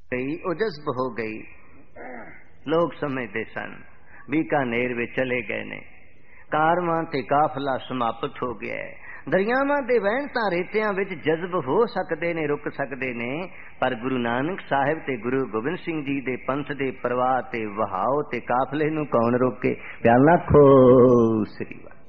गई उजस्ब हो गई। लोग समझते सन बीकानेर में चले गए ने, कारवां ते काफला समाप्त हो गया है। दरियावां दे वहण तां रेतियां विच जज्ब हो सकते ने, रुक सकते ने, पर गुरु नानक साहिब ते गुरु गोबिंद सिंह जी दे पंथ दे प्रवाह ते वहाओ ते काफले नूं कौन रोके। प्याला खो श्री वाह।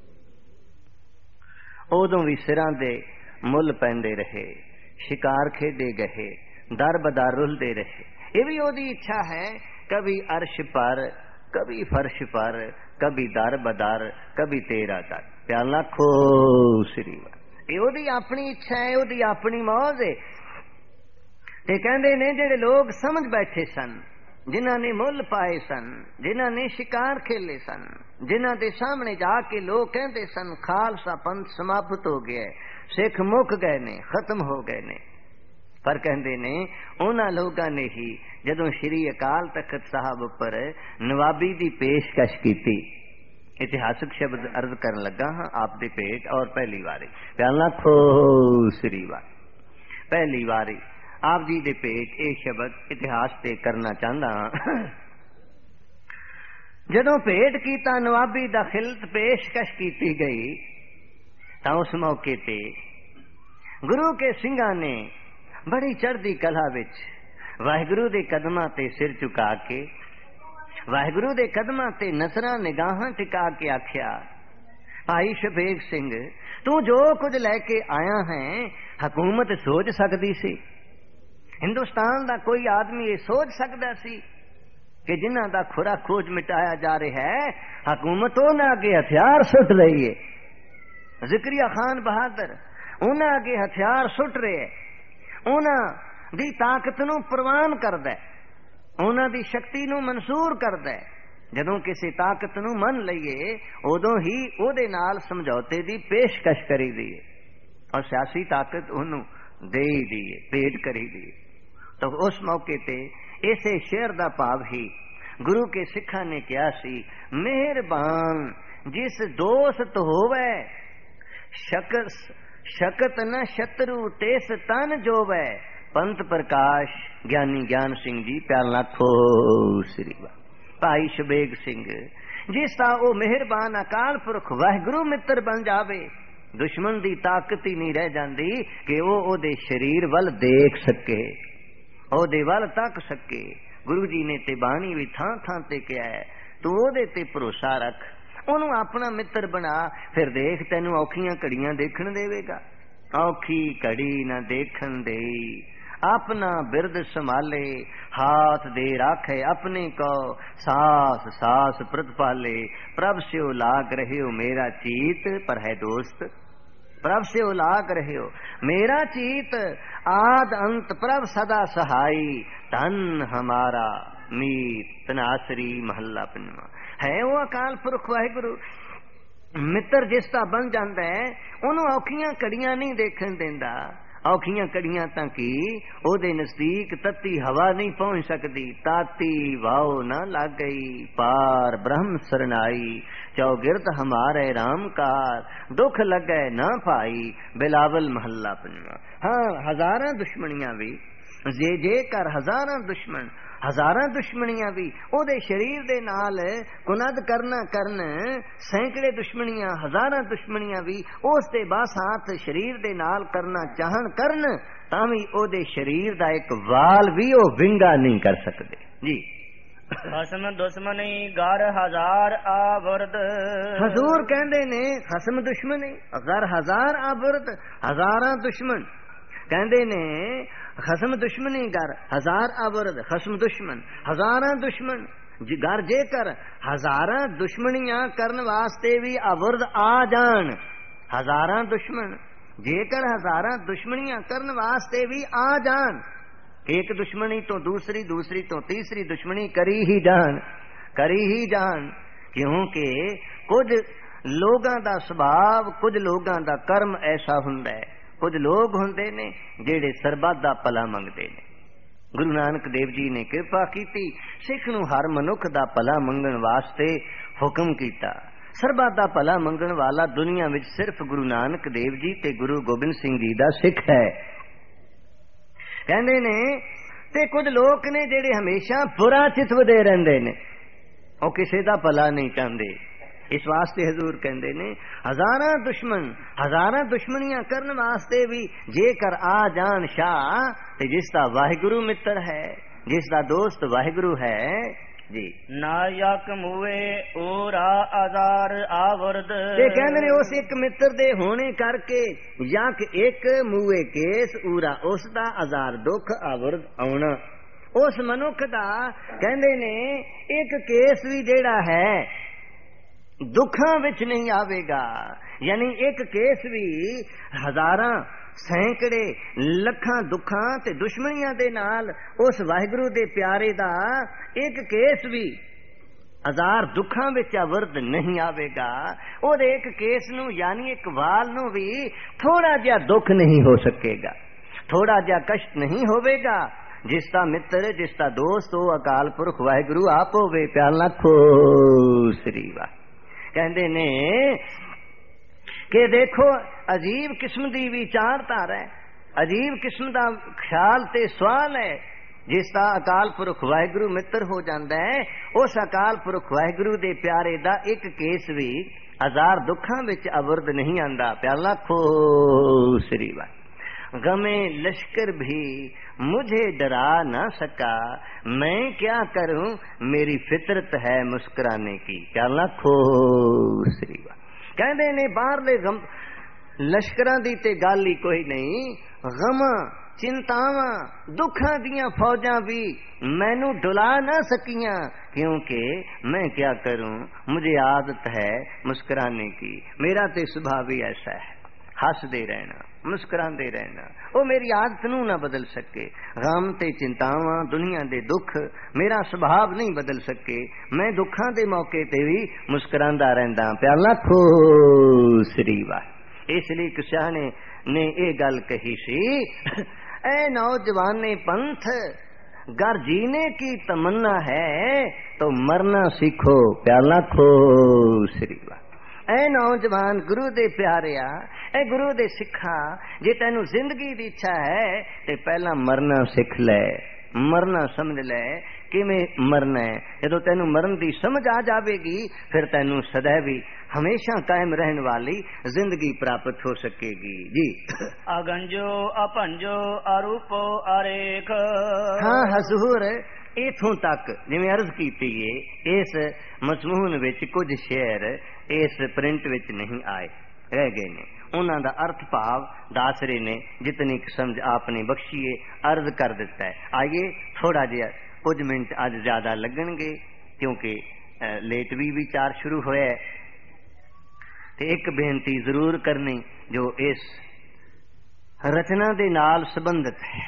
उदों भी सिरां दे मुल पैंदे रहे, शिकार खेडे गए, दर बदर रुलते रहे। ये भी ओदी इच्छा है, कभी अर्श पर, कभी फर्श पर, कभी दर बदर, कभी तेरा दर। प्याला खो श्री वाह। ये ओदी अपनी इच्छा है, ओदी अपनी मौज है। ते कहंदे ने जेड़े लोग समझ बैठे सन, जिन्हां ने मुल पाए सन, जिन्हां ने शिकार खेले सन, जिन्हां दे सामने जाके लोग कहते सन खालसा पंथ समाप्त हो गया है, सिख मुक गए ने, खत्म हो गए ने। पर कहते ने उन्हां लोगां ने ही जदों श्री अकाल तख्त साहब उपर नवाबी दी पेशकश की। इतिहासक शब्द अर्ज करन लगा हाँ आप दे पेट और पहली वारी। प्याला खो श्री वाह। पहली वारी आप जी दे पेट ये शब्द इतिहास ते करना चाहता हाँ। जदों भेंट कीता नवाबी दा खिलत पेशकश की गई तां उस मौके ते गुरु के सिंघां ने बड़ी चढ़दी कला विच वाहिगुरु दे कदमां ते सिर झुका के, वाहिगुरु दे कदमां ते नजरां निगाहां टिका के आख्या, भाई शबेग सिंह तू जो कुछ लैके आया है हकूमत सोच सकदी सी। हिंदुस्तान दा कोई आदमी ये सोच सकदा सी कि जिन्हां दा खुरा खोज मिटाया जा रहा है हकूमत उन्हां अगे हथियार सुट रही है। जिक्रिया खान बहादुर उन्हां अगे हथियार सुट रहे है, उन्हां दी ताकत नूं प्रवान करदा है, उन्हां दी शक्ति नूं मंसूर करदा है। जदों किसी ताकत नूं मन लईए उदों ही उहदे नाल समझौते दी पेशकश करी दी है और सियासी ताकत उहनूं दे ही दी है, भेंट करी दी है। तो उस मौके ते इसे शेर दा भाव ही गुरु के सिखा ने कहा सी, मेहरबान जिस दोस्त होवे शकत न शत्रु तेस तन जोवे। पंत प्रकाश ज्ञानी ज्ञान सिंह जी प्याला खो श्री वाह। भाई शबेग सिंह जिसदा ओ मेहरबान अकाल पुरख वाहिगुरु मित्र बन जावे, दुश्मन दी ताकत ही नहीं रह जाती कि वो ओदे शरीर वल देख सके, ओदे वल तक सके। गुरु जी ने ते बाणी भी थां थां ते कहा है, तू ओदे ते भरोसा रख, ओनू अपना मित्र बना, फिर देख तेनू औखियां घड़ियां देखण देवेगा। औखी घड़ी न देखण दे, अपना बिरद संभाले, हाथ दे राखे अपने को, सास सास प्रतिपाले। प्रभ से लाग रहे हो मेरा चीत, पर है दोस्त प्रभ से लाग रहे हो मेरा चीत, आद अंत प्रभ सदा सहाई, धन हमारा मीत। तनासरी महला पंजवा है वो अकाल पुरख वाहिगुरु मित्र जिसका बन जाता है, उन्होंने औखियां घड़ियां नहीं देखन देंदा। औखियां घड़ियां तां की ओदे नजदीक तत्ती हवा नहीं पहुंच सकती। ताती वाओ न लग गई, पार ब्रह्म सरनाई, चौगिरद हमारे रामकार, दुख लगे न पाई। बिलावल महला पंजवा। हाँ हजारां दुश्मनियां भी जे कर हजारां दुश्मनियां भी ओदे शरीर दे नाल कुनद करना करन, सैकड़े दुश्मनियां हजारां दुश्मनियां भी उस दे बस हाथ शरीर दे नाल करना चाहन करन, तावी ओदे शरीर दा एक वाल भी ओ विंगा नहीं कर सकते जी। खसम दुश्मनी घर हजार आवरद। हजूर कहंदे ने खसम दुश्मनी घर हजार आवरद, हजारां दुश्मन कहंदे ने खसम दुश्मनी घर हजार आवरद, खसम दुश्मन हजारां दुश्मन घर जेकर हजारां दुश्मनियां करन वास्ते भी आवरद आ जान। हजारां दुश्मन जेकर हजारां दुश्मनियां करन वास्ते भी आ जान, एक दुश्मनी तो दूसरी, दूसरी तो तीसरी दुश्मनी करी ही जान। क्योंकि कुछ लोगां दा स्वभाव, कुछ लोगां दा कर्म ऐसा हुंदा है। कुछ लोग हुंदे ने जेड़े सरबत दा भला मंगदे ने। गुरु नानक देव जी ने कृपा कीती, सिख नूं हर मनुख दा भला मंगण वास्ते हुक्म कीता। सरबत दा भला मंगण वाला दुनिया विच सिर्फ गुरु नानक देव जी ते गुरु गोबिंद सिंह जी दा सिख है। कहंदे ने ਤੇ ਕੁਝ ਲੋਕ ਨੇ ਜਿਹੜੇ ਹਮੇਸ਼ਾ ਬੁਰਾ ਚਿਤਵਦੇ ਰਹਿੰਦੇ ਨੇ, ਉਹ ਕਿਸੇ ਦਾ ਭਲਾ ਨਹੀਂ ਚਾਹੁੰਦੇ। ਇਸ ਵਾਸਤੇ ਹਜ਼ੂਰ ਕਹਿੰਦੇ ਨੇ ਹਜ਼ਾਰਾਂ ਦੁਸ਼ਮਣ ਹਜ਼ਾਰਾਂ ਦੁਸ਼ਮਣੀਆਂ ਕਰਨ ਵਾਸਤੇ ਵੀ ਜੇਕਰ ਆ ਜਾਣ ਸ਼ਾਹ, ਤੇ ਜਿਸ ਦਾ ਵਾਹਿਗੁਰੂ ਮਿੱਤਰ ਹੈ, ਜਿਸ ਦਾ ਦੋਸਤ ਵਾਹਿਗੁਰੂ ਹੈ ਜੀ, ਨਾ ਯਕ ਮੂਏ ਓਰਾ ਆਜ਼ਾਰ ਆਵਰਦ। ਤੇ ਕਹਿੰਦੇ ਨੇ ਉਸ ਇੱਕ ਮਿੱਤਰ ਦੇ ਹੋਣੇ ਕਰਕੇ ਯਕ ਇੱਕ ਮੂਏ ਕੇਸ ਊਰਾ, ਉਸ ਦਾ ਆਜ਼ਾਰ ਦੁੱਖ ਆਵਰਦ ਆਉਣਾ। ਉਸ ਮਨੁੱਖ ਦਾ ਕਹਿੰਦੇ ਨੇ ਇੱਕ ਕੇਸ ਵੀ ਜਿਹੜਾ ਹੈ ਦੁੱਖਾਂ ਵਿੱਚ ਨਹੀਂ ਆਵੇਗਾ, ਯਾਨੀ ਇੱਕ ਕੇਸ ਵੀ ਹਜ਼ਾਰਾਂ ਸੈਂਕੜੇ ਲੱਖਾਂ ਦੁੱਖਾਂ ਤੇ ਦੁਸ਼ਮਣੀਆਂ ਦੇ ਨਾਲ ਉਸ ਵਾਹਿਗੁਰੂ ਦੇ ਪਿਆਰੇ ਦਾ ਇੱਕ ਕੇਸ ਵੀ ਹਜ਼ਾਰ ਦੁੱਖਾਂ ਵਿੱਚ ਅਵਰਦ ਨਹੀਂ ਆਵੇਗਾ। ਉਹਦੇ ਇੱਕ ਕੇਸ ਨੂੰ ਯਾਨੀ ਇੱਕ ਵਾਲ ਨੂੰ ਵੀ ਥੋੜਾ ਜਿਹਾ ਦੁੱਖ ਨਹੀਂ ਹੋ ਸਕੇਗਾ, ਥੋੜਾ ਜਿਹਾ ਕਸ਼ਟ ਨਹੀਂ ਹੋਵੇਗਾ। ਜਿਸ ਦਾ ਮਿੱਤਰ, ਜਿਸ ਦਾ ਦੋਸਤ ਉਹ ਅਕਾਲ ਪੁਰਖ ਵਾਹਿਗੁਰੂ ਆਪ ਹੋਵੇ। ਪਿਆਰ ਲੱਖੋ ਸ੍ਰੀ ਵਾਹਿਗੁਰੂ। ਕਹਿੰਦੇ ਨੇ ਕਿ ਦੇਖੋ ਅਜੀਬ ਕਿਸਮ ਦੀ ਵਿਚਾਰਧਾਰਾ ਹੈ, ਅਜੀਬ ਕਿਸਮ ਦਾ ਖਿਆਲ ਤੇ ਸਵਾਲ ਹੈ। ਜਿਸ ਦਾ ਅਕਾਲ ਪੁਰਖ ਵਾਹਿਗੁਰੂ ਮਿੱਤਰ ਹੋ ਜਾਂਦਾ ਹੈ, ਉਸ ਅਕਾਲ ਪੁਰਖ ਵਾਹਿਗੁਰੂ ਦੇ ਪਿਆਰੇ ਦਾ ਇੱਕ ਕੇਸ ਵੀ ਹਜ਼ਾਰ ਦੁੱਖਾਂ ਵਿੱਚ ਅਵਰਦ ਨਹੀਂ ਆਂਦਾ। ਪਿਆਰ ਲੱਖੋ ਸ੍ਰੀ ਵਾਹਿਗੁਰੂ। गमे लश्कर भी मुझे डरा ना सका, मैं क्या करूं मेरी फितरत है मुस्कुराने की। क्या लाखो श्री वाह। कहते ने बाहरले लश्करां दी ते गल ही कोई नहीं, गमां चिंतावां दुखां दियां फौजां भी मैनू डुला ना सकियां, क्योंकि मैं क्या करूं मुझे आदत है मुस्कुराने की। मेरा ते स्वभाव ही ऐसा है, हसदे रहना मुस्कुराते रहना, वो मेरी आदत नू ना बदल सके। गम ते चिंतावां दुनिया दे दुख मेरा स्वभाव नहीं बदल सके, मैं दुखां दे मौके ते भी मुस्कुरांदा रहंदा। प्यार लाखो श्री वाह। इसलिए एक सियाणे ने ये गल कही सी, ऐ नौजवाने पंथ गर जीने की तमन्ना है तो मरना सीखो। प्यार लाखो श्री वाह। ऐ नौजवान गुरु दे प्यारिया, ऐ गुरु दे सिखा, जे तेनू जिंदगी दी इच्छा है ते पहला मरना सीख ले, मरना समझ ले किवें मरना है। जदों तेनू मरण दी समझ आ जावेगी फिर तेनू सदैव हमेशा कायम रहने वाली जिंदगी प्राप्त हो सकेगी जी। अगंजो अपंजो अरूपो अरेख। हाँ हजूर, इथों तक जिवें अर्ज कीती है, इस मजमून विच कुछ शेर इस प्रिंट विच नहीं आए, रह गए ने। उन्हां दा अर्थ भाव दस रहे ने, जितनी समझ आपने बख्शीए अर्ज कर दिता है। आइए थोड़ा जिहा कुछ मिनट अज ज्यादा लगणगे, क्योंकि लेट भी विचार शुरू होया है। ते एक बेनती जरूर करनी जो इस रचना दे नाल संबंधित है।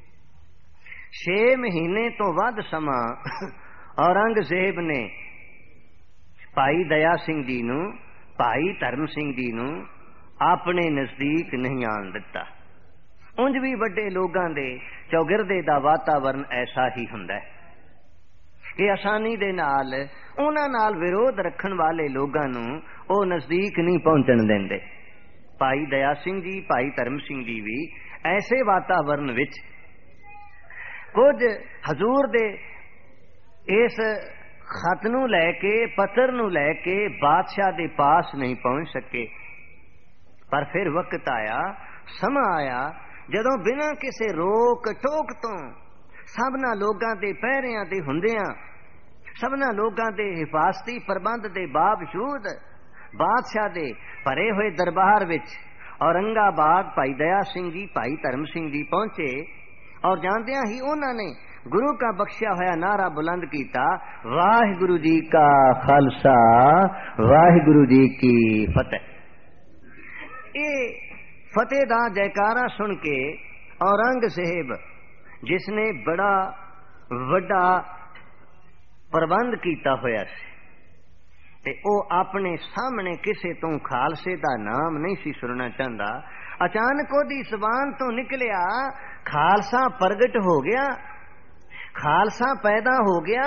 6 महीने तो वध समा औरंगजेब ने भाई दया सिंह जी नू, भाई धर्म सिंह जी नू अपने नजदीक नहीं आन दिता। उंज भी वड्डे लोगां दे चौगिरदे दा वातावरण ऐसा ही हुंदा है कि आसानी दे नाल उन्हां नाल विरोध रखण वाले लोगां नू ओ नजदीक नहीं पहुंचण देंदे। भाई दया सिंह जी, भाई धर्म सिंह जी भी ऐसे वातावरण विच कुछ हजूर दे इस खत नू लैके, पत्र नू लैके बादशाह दे पास नहीं पहुंच सके। पर फिर वक्त आया, समा आया, जदों बिना किसी रोक टोक तो सबना लोगां दे पहरियां दे हुंदियां, सबना लोगां दे हिफाजती प्रबंध दे बावजूद बादशाह दे भरे हुए दरबार विच औरंगाबाद भाई दया सिंह जी, भाई धर्म सिंह जी पहुंचे। और जांदियां ही उन्होंने गुरु का बख्शिया होया नारा बुलंद कीता, वाहिगुरु जी का खालसा वाहिगुरु जी की फतेह। ये फतेह दा जयकारा सुन के औरंगजेब, जिसने बड़ा वड्डा प्रबंध कीता होया सी, ते ओ अपने सामने किसे तो खालसे दा नाम नहीं सी सुनना चाहता। अचानक ओदी जुबान तो निकलिया, खालसा प्रगट हो गया, खालसा पैदा हो गया।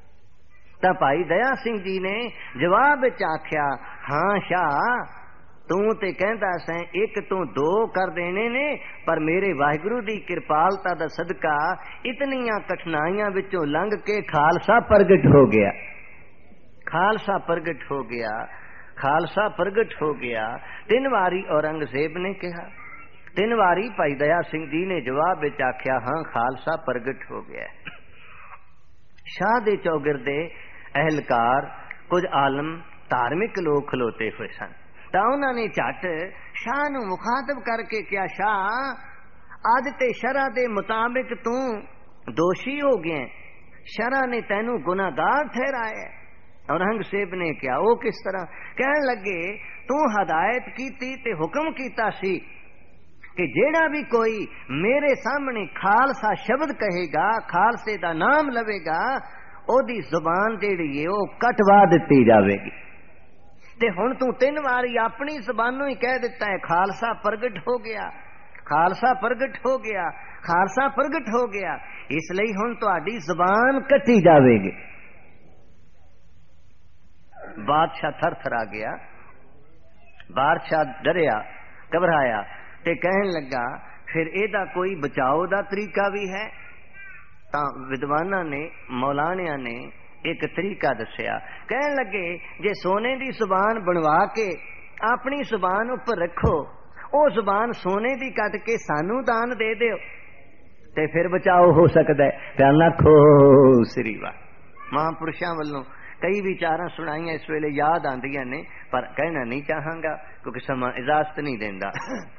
तो भाई दया सिंह जी ने जवाब आख्या, हाँ शाह तू ते कहंदा सैं एक तो दो कर देने ने, पर मेरे वाहिगुरु दी कृपालता दा सदका इतनियां कठिनाइयां विचों लंघ के खालसा प्रगट हो गया। खालसा प्रगट हो गया, खालसा प्रगट हो गया। 3 वारी औरंगजेब ने कहा, 3 वारी भाई दया सिंह जी ने जवाब विच आख्या हाँ खालसा प्रगट हो गया। शाह दे चौगिरदे अहलकार कुछ आलम धार्मिक लोग खलोते हुए सन। ਤਾਂ ਉਹਨਾਂ ਨੇ ਝੱਟ ਸ਼ਾਹ ਨੂੰ ਮੁਖਾਤਬ ਕਰਕੇ ਕਿਹਾ, ਸ਼ਾਹ ਅੱਜ ਤੇ ਸ਼ਰਅ ਦੇ ਮੁਤਾਬਿਕ ਤੂੰ ਦੋਸ਼ੀ ਹੋ ਗਿਆ, ਸ਼ਰਅ ਨੇ ਤੈਨੂੰ ਗੁਨਾਹਗਾਰ ਠਹਿਰਾਇਆ। ਔਰੰਗਜ਼ੇਬ ਨੇ ਕਿਹਾ ਉਹ ਕਿਸ ਤਰ੍ਹਾਂ? ਕਹਿਣ ਲੱਗੇ ਤੂੰ ਹਦਾਇਤ ਕੀਤੀ ਤੇ ਹੁਕਮ ਕੀਤਾ ਸੀ ਕਿ ਜਿਹੜਾ ਵੀ ਕੋਈ ਮੇਰੇ ਸਾਹਮਣੇ ਖਾਲਸਾ ਸ਼ਬਦ ਕਹੇਗਾ, ਖਾਲਸੇ ਦਾ ਨਾਮ ਲਵੇਗਾ, ਉਹਦੀ ਜ਼ੁਬਾਨ ਜਿਹੜੀ ਹੈ ਉਹ ਕਟਵਾ ਦਿੱਤੀ ਜਾਵੇਗੀ। ਤੇ ਹੁਣ ਤੂੰ 3 ਵਾਰੀ ਆਪਣੀ ਜ਼ਬਾਨੋਂ ਹੀ ਕਹਿ ਦਿੱਤਾ ਹੈ ਖਾਲਸਾ ਪ੍ਰਗਟ ਹੋ ਗਿਆ, ਖਾਲਸਾ ਪ੍ਰਗਟ ਹੋ ਗਿਆ, ਖਾਲਸਾ ਪ੍ਰਗਟ ਹੋ ਗਿਆ, ਇਸ ਲਈ ਹੁਣ ਤੁਹਾਡੀ ਜ਼ਬਾਨ ਕੱਟੀ ਜਾਵੇਗੀ। ਬਾਦਸ਼ਾਹ ਥਰ-ਥਰਾ ਗਿਆ, ਬਾਦਸ਼ਾਹ ਡਰਿਆ, ਘਬਰਾਇਆ ਤੇ ਕਹਿਣ ਲੱਗਾ ਫਿਰ ਇਹਦਾ ਕੋਈ ਬਚਾਓ ਦਾ ਤਰੀਕਾ ਵੀ ਹੈ? ਤਾਂ ਵਿਦਵਾਨਾਂ ਨੇ, ਮੌਲਾਨਿਆਂ ਨੇ एक तरीका दसिया। कहन लगे जे सोने दी जुबान बनवा के अपनी जुबान उपर रखो, ओ जुबान सोने दी कट के सानू दान दे दिओ ते फिर बचाओ हो सकता है। ध्यान रखो श्री वाह। महापुरुषों वालों कई विचारां सुनाइयां इस वेले याद आंदियां ने, पर कहना नहीं चाहांगा क्योंकि समा इजाजत नहीं देंदा।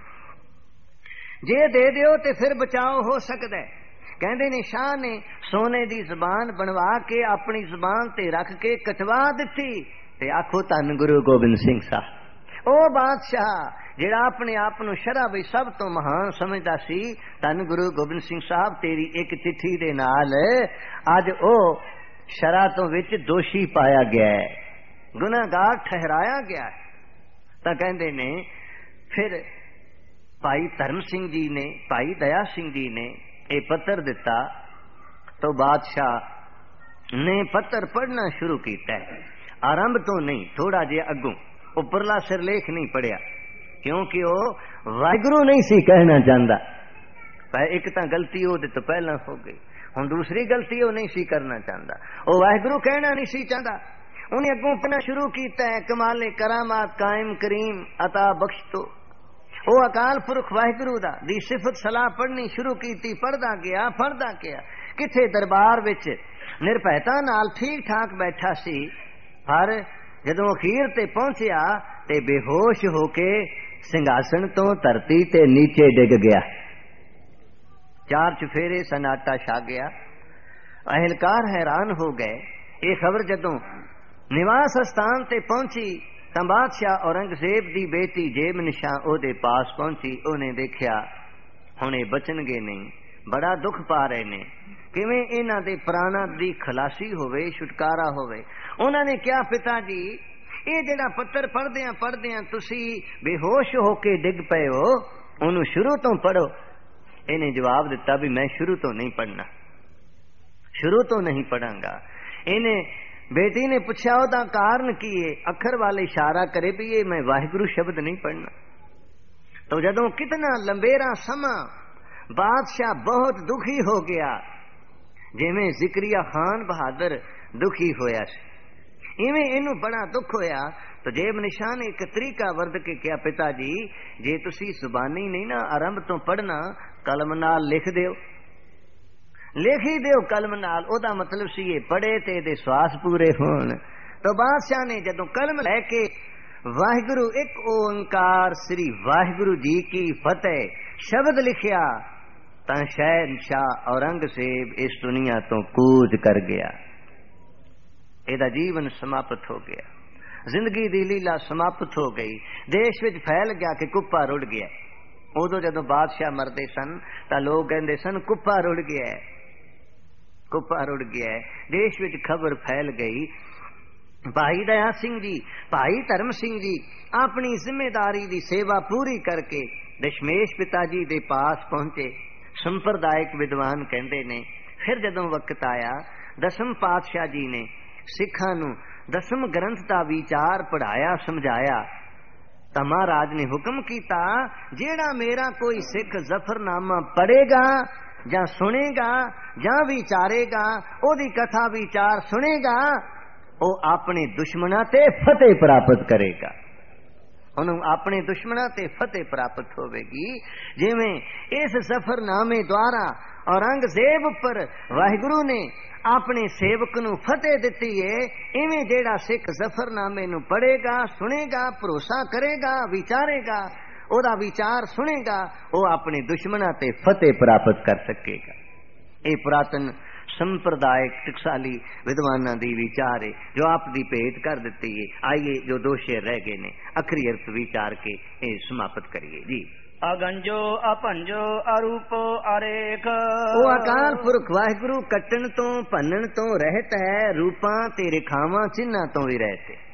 जे दे दिओ ते फिर बचाओ हो सकता है। कहते ने शाह ने सोने दी जुबान बनवा के अपनी जुबान ते रख के कटवा दी ते आखो धन गुरु गोबिंद सिंह साहब। ओ बादशाह जिहड़ा अपने आप नूं शरअ विच सब तो महान समझदा सी, धन गुरु गोबिंद सिंह साहब तेरी एक चिट्ठी दे नाल अज ओ शरअ तो विच दोषी पाया गया है, गुनाहगार ठहराया गया है। तां कहंदे ने फिर भाई धर्म सिंह जी ने, भाई दया सिंह जी ने ये पत्र दिता तो बादशाह ने पत्र पढ़ना शुरू किया। आरंभ तो नहीं, थोड़ा जिहा अगों, उपरला सिरलेख नहीं पढ़िया क्योंकि वो वाहिगुरु नहीं सी कहना चाहता। पर एक तो गलती वो तो पहला हो गई, हुण दूसरी गलती वो नहीं सी करना चाहता, वो वाहिगुरु कहना नहीं सी चाहता। उन्हें अगों पढ़ना शुरू किया है कमाले करामात कायम करीम अता बख्श तो, वो अकाल पुरख वाहिगुरु दा दी सिफत सलाह पढ़नी शुरू की। पढ़दा गया किथे दरबार विच निर्भयता नाल ठीक ठाक बैठा सी, पर जदों अखीर ते पहुंचया ते बेहोश होके सिंघासन तो धरती ते नीचे डिग गया। 4 चुफेरे सन्नाटा छा गया। अहलकार हैरान हो गए। ये खबर जदों निवास स्थान ते पहुंची तां बादशाह औरंगजेब दी बेटी जेब निशां ओदे पास पहुंची। उन्हें देखिया हुणे बचनगे नहीं, बड़ा दुख पा रहे ने, किवें इन्हां दे प्राणां दी खलासी होवे, छुटकारा होवे। उन्होंने क्या पिता जी ये जिहड़ा पत्तर पढ़दियां तुसी बेहोश होके डिग पए हो, उन्होंने शुरू तो पढ़ो। इन्हें जवाब दिता भी मैं शुरू तो नहीं पढ़ना, शुरू तो नहीं पढ़ांगा। इन्हें बेटी ने पूछा ओदा कारण की है, अखर वाले इशारा करे भी ये मैं वाहिगुरु शब्द नहीं पढ़ना। तो जदों कितना लंबेरा समा बादशाह बहुत दुखी हो गया, जिवें जिक्रिया खान बहादुर दुखी होया सी, इवें इनू बड़ा दुख होया। तो जेब निशान ने एक तरीका वर्द के क्या पिताजी जे तुसी जुबानी नहीं ना आरंभ तो पढ़ना, कलम नाल लिख दिओ, लिख ही दिओ कलम नाल। ओदा मतलब सी ये पढ़े ते दे श्वास पूरे होण। तो बादशाह ने जदों कलम लैके वाहिगुरु एक ओंकार श्री वाहिगुरु जी की फतेह शब्द लिखिया तां शहनशाह औरंगजेब इस दुनिया तो कूच कर गया। एदा जीवन समाप्त हो गया, जिंदगी दी लीला समाप्त हो गई। देश विच फैल गया कि कुप्पा रुड़ गया। उदों जदों बादशाह मरदे सन तां लोग कहंदे सन कुप्पा रुड़ गया है, कुप्पा रुड़ गया है। देश विच खबर फैल गई। भाई दया सिंह जी, भाई धर्म सिंह जी अपनी जिम्मेदारी दी सेवा पूरी करके दशमेश पिताजी दे पास पहुंचे। संप्रदायिक विद्वान कहंदे ने फिर जदों वक्त आया, 10वें पातशाह जी ने सिखां नूं 10वें ग्रंथ दा विचार पढ़ाया समझाया। ਤਾਂ ਮਹਾਰਾਜ ਨੇ ਹੁਕਮ ਕੀਤਾ, ਜਿਹੜਾ ਮੇਰਾ ਕੋਈ ਸਿੱਖ ਜ਼ਫਰਨਾਮਾ ਪੜੇਗਾ ਜਾਂ ਸੁਣੇਗਾ ਜਾਂ ਵਿਚਾਰੇਗਾ, ਉਹਦੀ ਕਥਾ ਵਿਚਾਰ ਸੁਣੇਗਾ, ਉਹ ਆਪਣੇ ਦੁਸ਼ਮਣਾਂ ਤੇ ਫਤਿਹ ਪ੍ਰਾਪਤ ਕਰੇਗਾ। ਉਹਨੂੰ ਆਪਣੇ ਦੁਸ਼ਮਣਾਂ ਤੇ ਫਤਿਹ ਪ੍ਰਾਪਤ ਹੋਵੇਗੀ। ਜਿਵੇਂ ਇਸ ਜ਼ਫਰਨਾਮੇ ਦੁਆਰਾ ਔਰੰਗਜ਼ੇਬ ਉੱਪਰ ਵਾਹਿਗੁਰੂ ਨੇ ਆਪਣੇ ਸੇਵਕ ਨੂੰ ਫਤਿਹ ਦਿੱਤੀ ਏ, ਇਵੇਂ ਜਿਹੜਾ ਸਿੱਖ ਜ਼ਫਰਨਾਮੇ ਨੂੰ ਪੜੇਗਾ, ਸੁਣੇਗਾ, ਭਰੋਸਾ ਕਰੇਗਾ, ਵਿਚਾਰੇਗਾ, ਉਹਦਾ ਵਿਚਾਰ ਸੁਣੇਗਾ, ਉਹ ਆਪਣੇ ਦੁਸ਼ਮਣਾਂ ਤੇ ਫਤਿਹ ਪ੍ਰਾਪਤ ਕਰ ਸਕੇਗਾ। ਇਹ ਪੁਰਾਤਨ ਸੰਪਰਦਾਇਕ ਟਕਸਾਲੀ ਵਿਦਵਾਨਾਂ ਦੀ ਵਿਚਾਰ ਹੈ, ਜੋ ਆਪ ਦੀ ਭੇਟ ਕਰ ਦਿੱਤੀ ਹੈ। ਆइए जो 2 शेर रह गए ने अखरी अर्थ विचार के समाप्त करिए जी। अगंजो अपंजो अरूपो अरेख, ਉਹ ਅਕਾਲ ਪੁਰਖ ਵਾਹਿਗੁਰੂ ਕੱਟਣ ਤੋਂ ਭੰਨਣ ਤੋਂ ਰਹਿਤ ਹੈ, ਰੂਪਾਂ ਤੇ ਰੇਖਾਵਾਂ ਚਿੰਨ੍ਹਾਂ ਤੋਂ ਵੀ ਰਹਿਤ ਹੈ।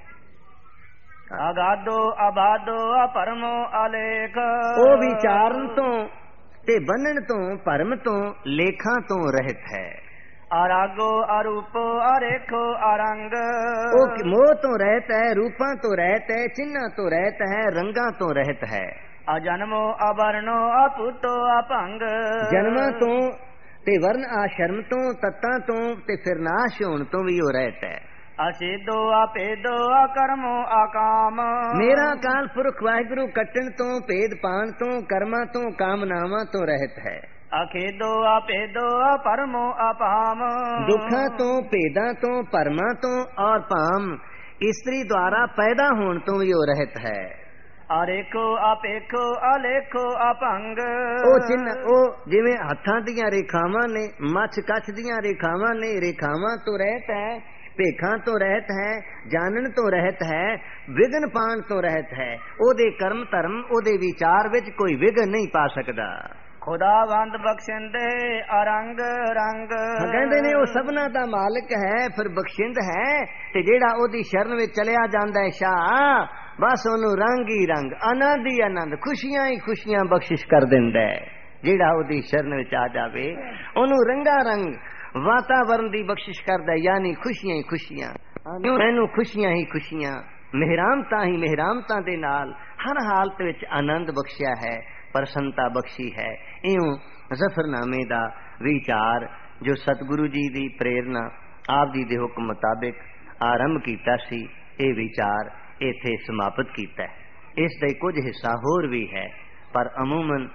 ਅਗਾਦੋ ਅਬਾਦੋ ਅਪਰਮੋ ਅਲੇਖ, ਉਹ ਵਿਚਾਰਨ ਤੋਂ ਤੇ ਬੰਨਣ ਤੋਂ ਭਰਮ ਤੋਂ ਲੇਖਾਂ ਤੋਂ ਰਹਿਤ ਹੈ। ਅਰਾਗੋ ਅਰੂਪੋ ਅਰੇਖੋ ਅਰੰਗ, ਉਹ ਮੋਹ ਤੋਂ ਰਹਿਤ ਹੈ, ਰੂਪਾਂ ਤੋਂ ਰਹਿਤ ਹੈ, ਚਿੰਨ੍ਹਾਂ ਤੋਂ ਰਹਿਤ ਹੈ, ਰੰਗਾਂ ਤੋਂ ਰਹਿਤ ਹੈ। ਅਜਨਮੋ ਅਵਰਣੋ ਅਪੁੱਤੋ ਅਪੰਗ, ਜਨਮਾਂ ਤੋਂ ਤੇ ਵਰਨ ਆਸ਼ਰਮ ਤੋਂ, ਤੱਤਾਂ ਤੋਂ ਤੇ ਫਿਰ ਨਾਸ਼ ਹੋਣ ਤੋਂ ਵੀ ਉਹ ਰਹਿਤ ਹੈ। ਅਸਿੱਧੋ ਅਪੇਦੋ ਅਕਰਮੋ ਅਕਾਮ, ਮੇਰਾ ਅਕਾਲ ਪੁਰਖ ਵਾਹਿਗੁਰੂ ਕੱਟਣ ਤੋਂ, ਭੇਦ ਪਾਣ ਤੋਂ, ਕਰਮਾਂ ਤੋਂ, ਕਾਮਨਾਵਾਂ ਤੋਂ ਰਹਿਤ ਹੈ। ਅਖੇਦੋ ਅਪੇਦੋ ਅਪਰਮੋ ਅਪਾਮ, ਦੁੱਖਾਂ ਤੋਂ, ਭੇਦਾਂ ਤੋਂ, ਭਰਮਾਂ ਤੋਂ ਔਰ ਭਾਮ ਇਸਤਰੀ ਦੁਆਰਾ ਪੈਦਾ ਹੋਣ ਤੋਂ ਵੀ ਉਹ ਰਹਿਤ ਹੈ। ਅਰੇਖੋ ਅਪੇਖੋ ਅਲੇਖੋ ਅਪੰਗ, ਉਹ ਚਿੰਨ੍ਹ ਉਹ ਜਿਵੇਂ ਹੱਥਾਂ ਦੀਆਂ ਰੇਖਾਵਾਂ ਨੇ, ਮੱਛ ਕੱਛ ਦੀਆਂ ਰੇਖਾਵਾਂ ਨੇ, ਰੇਖਾਵਾਂ ਤੋਂ ਰਹਿਤ ਹੈ, ਭੇਖਾਂ ਤੋਂ ਰਹਿਤ ਹੈ, ਜਾਣਨ ਤੋਂ ਰਹਿਤ ਹੈ, ਵਿਗਨ ਪਾਣ ਤੋਂ ਰਹਿਤ ਹੈ। ਉਹਦੇ ਕਰਮ ਧਰਮ, ਉਹਦੇ ਵਿਚਾਰ ਵਿੱਚ ਕੋਈ ਵਿਗਨ ਨਹੀਂ ਪਾ ਸਕਦਾ। ਖੁਦਾਵੰਦ ਬਖਸ਼ਿੰਦੇ ਅਰੰਗ ਰੰਗ, ਕਹਿੰਦੇ ਨੇ ਉਹ ਸਭਨਾ ਦਾ ਮਾਲਕ ਹੈ, ਫਿਰ ਬਖਸ਼ਿੰਦ ਹੈ, ਤੇ ਜਿਹੜਾ ਉਹਦੀ ਸ਼ਰਨ ਵਿੱਚ ਚਲਿਆ ਜਾਂਦਾ ਹੈ ਸ਼ਾਹ, ਬਸ ਉਹਨੂੰ ਰੰਗ ਹੀ ਰੰਗ, ਆਨੰਦ ਹੀ ਆਨੰਦ, ਖੁਸ਼ੀਆਂ ਹੀ ਖੁਸ਼ੀਆਂ ਬਖਸ਼ਿਸ਼ ਕਰ ਦਿੰਦਾ ਹੈ। ਜਿਹੜਾ ਉਹਦੀ ਸ਼ਰਨ ਵਿੱਚ ਆ ਜਾਵੇ ਉਹਨੂੰ ਰੰਗਾ ਰੰਗ ਵਾਤਾਵਰਨ ਦੀ ਬਖਸ਼ਿਸ਼ ਕਰਦਾ, ਯਾਨੀ ਖੁਸ਼ੀਆਂ ਹੀ ਖੁਸ਼ੀਆਂ। ਇਹਨੂੰ ਖੁਸ਼ੀਆਂ ਹੀ ਖੁਸ਼ੀਆਂ, ਮਿਹਰਾਮਤਾਂ ਹੀ ਮਿਹਰਾਮਤਾਂ ਦੇ ਨਾਲ ਹਰ ਹਾਲਤ ਵਿੱਚ ਆਨੰਦ ਬਖਸ਼ਿਆ ਹੈ, ਪ੍ਰਸੰਨਤਾ ਬਖਸ਼ੀ ਹੈ। ਇਉਂ ਜ਼ਫਰਨਾਮੇ ਦਾ ਵਿਚਾਰ ਜੋ ਸਤਿਗੁਰੂ ਜੀ ਦੀ ਪ੍ਰੇਰਨਾ, ਆਪ ਜੀ ਦੇ ਹੁਕਮ ਮੁਤਾਬਿਕ ਆਰੰਭ ਕੀਤਾ ਸੀ, ਇਹ ਵਿਚਾਰ ਇੱਥੇ ਸਮਾਪਤ ਕੀਤਾ ਹੈ। ਇਸ ਦਾ ਕੁਝ ਹਿੱਸਾ ਹੋਰ ਵੀ ਹੈ, ਪਰ ਅਮੂਮਨ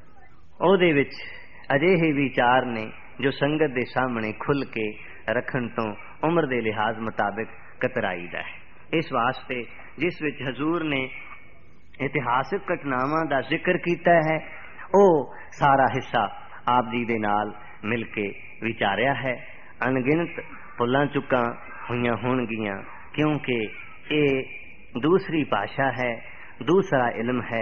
ਉਹਦੇ ਵਿੱਚ ਅਜਿਹੇ ਵਿਚਾਰ ਨੇ ਜੋ ਸੰਗਤ ਦੇ ਸਾਹਮਣੇ ਖੁੱਲ ਕੇ ਰੱਖਣ ਤੋਂ ਉਮਰ ਦੇ ਲਿਹਾਜ਼ ਮੁਤਾਬਿਕ ਕਤਰਾਈਦਾ ਹੈ। ਇਸ ਵਾਸਤੇ ਜਿਸ ਵਿੱਚ ਹਜ਼ੂਰ ਨੇ ਇਤਿਹਾਸਕ ਘਟਨਾਵਾਂ ਦਾ ਜ਼ਿਕਰ ਕੀਤਾ ਹੈ, ਉਹ ਸਾਰਾ ਹਿੱਸਾ ਆਪ ਜੀ ਦੇ ਨਾਲ ਮਿਲ ਕੇ ਵਿਚਾਰਿਆ ਹੈ। ਅਣਗਿਣਤ ਭੁੱਲਾਂ ਚੁੱਕਾਂ ਹੋਈਆਂ ਹੋਣਗੀਆਂ, ਕਿਉਂਕਿ ਇਹ ਦੂਸਰੀ ਭਾਸ਼ਾ ਹੈ, ਦੂਸਰਾ ਇਲਮ ਹੈ।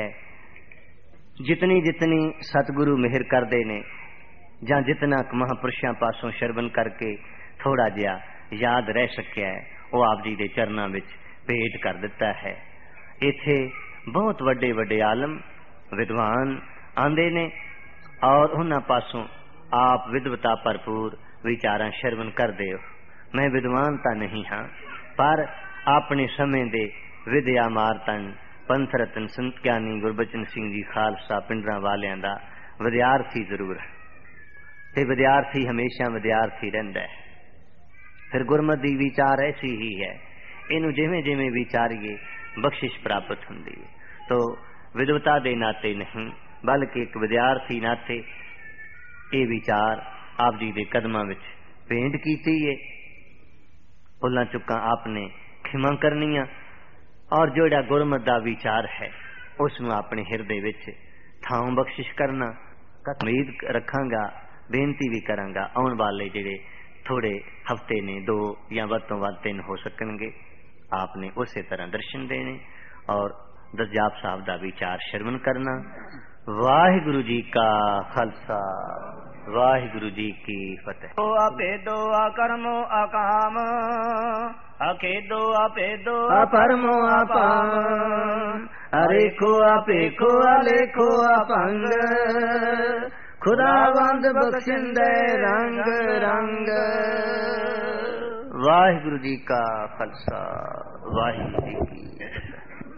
ਜਿਤਨੀ ਜਿਤਨੀ ਸਤਿਗੁਰੂ ਮਿਹਰ ਕਰਦੇ ਨੇ, ਜਾਂ ਜਿਤਨਾ ਮਹਾਂਪੁਰਸ਼ਾਂ ਪਾਸੋਂ ਸ਼ਰਵਨ ਕਰਕੇ ਥੋੜਾ ਜਿਹਾ ਯਾਦ ਰਹਿ ਸਕਿਆ ਹੈ, ਉਹ ਆਪ ਜੀ ਦੇ ਚਰਨਾਂ ਵਿੱਚ ਭੇਟ ਕਰ ਦਿੱਤਾ ਹੈ। ਇੱਥੇ ਬਹੁਤ ਵੱਡੇ ਵੱਡੇ ਆਲਮ ਵਿਦਵਾਨ ਆਂਦੇ ਨੇ, ਔਰ ਉਹਨਾਂ ਪਾਸੋਂ ਆਪ ਵਿਦਵਤਾ ਭਰਪੂਰ ਵਿਚਾਰਾਂ ਸ਼ਰਵਨ ਕਰਦੇ ਹੋ। ਮੈਂ ਵਿਦਵਾਨ ਤਾਂ ਨਹੀਂ ਹਾਂ, ਪਰ ਆਪਣੇ ਸਮੇਂ ਦੇ ਵਿਦਿਆ ਮਾਰਤਨ ਪੰਥ ਰਤਨ ਸੰਤ ਗਿਆਨੀ ਗੁਰਬਚਨ ਸਿੰਘ ਜੀ ਖਾਲਸਾ ਪਿੰਡਰਾਂ ਵਾਲਿਆਂ ਦਾ ਵਿਦਿਆਰਥੀ ਜ਼ਰੂਰ ਹੈ, ਤੇ ਵਿਦਿਆਰਥੀ ਹਮੇਸ਼ਾ ਵਿਦਿਆਰਥੀ ਰਹਿੰਦਾ ਹੈ। ਫਿਰ ਗੁਰਮਤਿ ਦੀ ਵਿਚਾਰ ਐਸੀ ਹੀ ਹੈ, ਇਹਨੂੰ ਜਿਵੇਂ ਜਿਵੇਂ ਵਿਚਾਰੀਏ ਬਖਸ਼ਿਸ਼ ਪ੍ਰਾਪਤ ਹੁੰਦੀ ਹੈ। ਤੋ ਵਿਦਵਤਾ ਦੇ ਨਾਤੇ ਨਹੀਂ, ਬਲਕਿ ਇੱਕ ਵਿਦਿਆਰਥੀ ਨਾਤੇ ਇਹ ਵਿਚਾਰ ਆਪ ਜੀ ਦੇ ਕਦਮਾਂ ਵਿੱਚ ਭੇਂਟ ਕੀਤੀ ਹੈ। ਭੁੱਲਾਂ ਚੁੱਕਾਂ ਆਪਨੇ ਖਿਮਾ ਕਰਨੀਆਂ, ਔਰ ਜਿਹੜਾ ਗੁਰਮਤਿ ਦਾ ਵਿਚਾਰ ਹੈ ਉਸ ਨੂੰ ਆਪਣੇ ਹਿਰਦੇ ਵਿੱਚ ਥਾਂ ਬਖਸ਼ਿਸ਼ ਕਰਨਾ। ਉਮੀਦ ਰੱਖਾਂਗਾ, ਬੇਨਤੀ ਵੀ ਕਰਾਂਗਾ, ਆਉਣ ਵਾਲੇ ਜਿਹੜੇ ਥੋੜੇ ਹਫ਼ਤੇ ਨੇ, 2 ਜਾਂ ਵੱਧ ਤੋਂ ਵੱਧ 3 ਹੋ ਸਕਣਗੇ, आपने उसी तरह दर्शन देने और दरजाब साहब का विचार श्रवण करना। वाहिगुरु जी का खालसा, वाहिगुरु जी की फतेह। अपेदो अकर्मो अकाम, अकेदो अपेदो अपरमो अपाम, अरेखो अपेखो अलेखो अपंग, खुदावंद बख्शिंदे रंग रंग। वाहिगुरु जी का खालसा, वाहिगुरु जी की